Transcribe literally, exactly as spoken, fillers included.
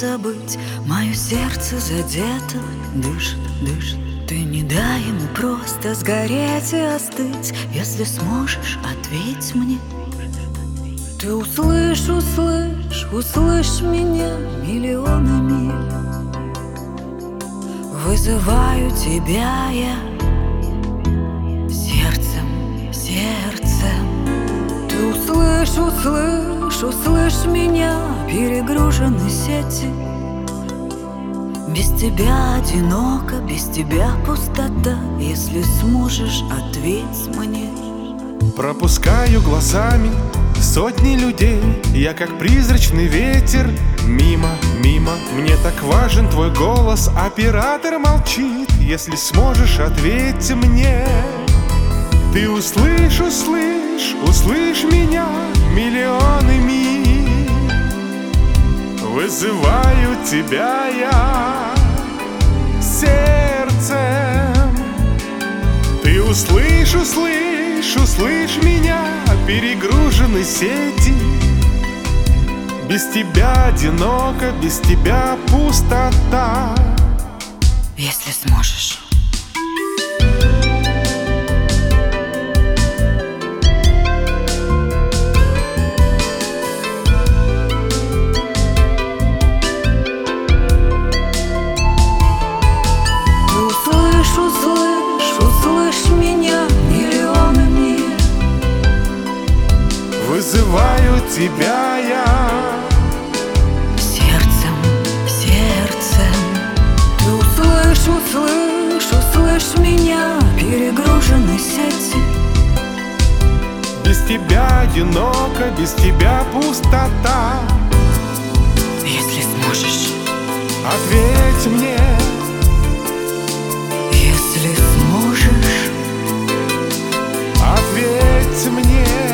забыть. Мое сердце задето, дышит, дышит. Ты не дай ему просто сгореть и остыть. Если сможешь, ответь мне. Ты услышь, услышь, услышь меня миллионы миль. Вызываю тебя я сердцем, сердцем. Ты услышь, услышь, услышь меня, перегружены сети. Без тебя одиноко, без тебя пустота. Если сможешь, ответь мне. Пропускаю глазами сотни людей. Я как призрачный ветер. Мимо, мимо, мне так важен твой голос. Оператор молчит. Если сможешь, ответь мне. Ты услышь, услышь, услышь меня миллионы миль. Вызываю тебя я сердцем. Ты услышь, услышь, услышь меня, перегружены сети. Без тебя одиноко, без тебя пустота. Если сможешь. Услышь, услышь меня миллионы миль. Вызываю тебя я сердцем, сердцем. Ты услышь, услышь, услышь меня, перегружены сети. Без тебя одиноко, без тебя пустота. Если сможешь, ответь мне. Если сможешь, ответь мне.